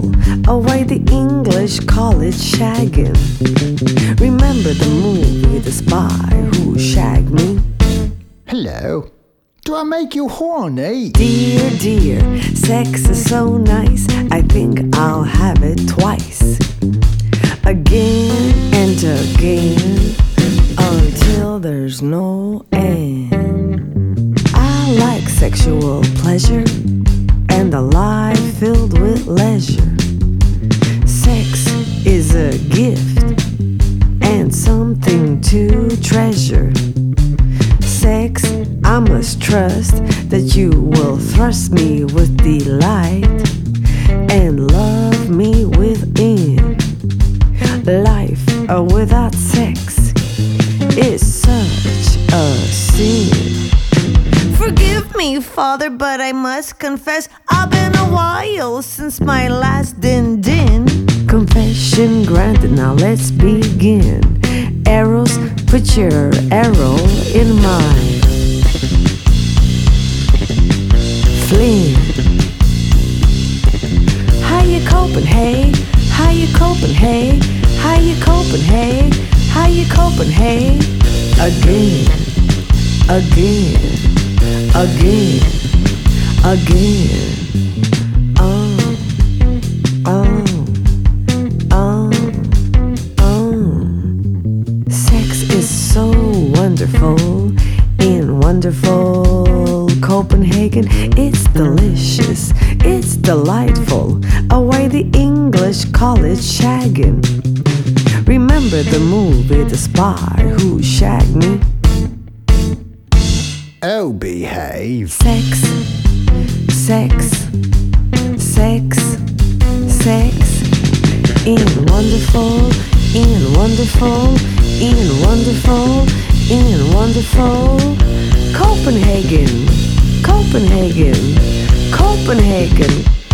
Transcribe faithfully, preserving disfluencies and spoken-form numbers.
away the English call it shagging. Remember the movie The Spy Who Shagged Me? Hello. Do I make you horny? Dear, dear, sex is so nice, I think I'll have it twice. Again and again, until there's no end. I like sexual pleasure and a life filled with leisure. Sex is a gift and something to treasure. Sex, I must trust that you will thrust me with delight and love me within. Life uh, without sex is such a sin. Forgive me, Father, but I must confess I've been a while since my last din-din. Confession granted, now let's begin. Arrows, put your arrow in mine. Flynn, how you coping, hey? How you coping, hey? How you coping, hey? How you coping, hey? Again, again, again, again. Oh, oh, oh, oh. Sex is so wonderful in wonderful Copenhagen. It's delicious, it's delightful. Away the English call it shagging. Remember the movie The Spy Who Shagged Me? Oh, behave. Sex, sex, sex, sex. In wonderful, in wonderful, in wonderful, in wonderful Copenhagen, Copenhagen, Copenhagen.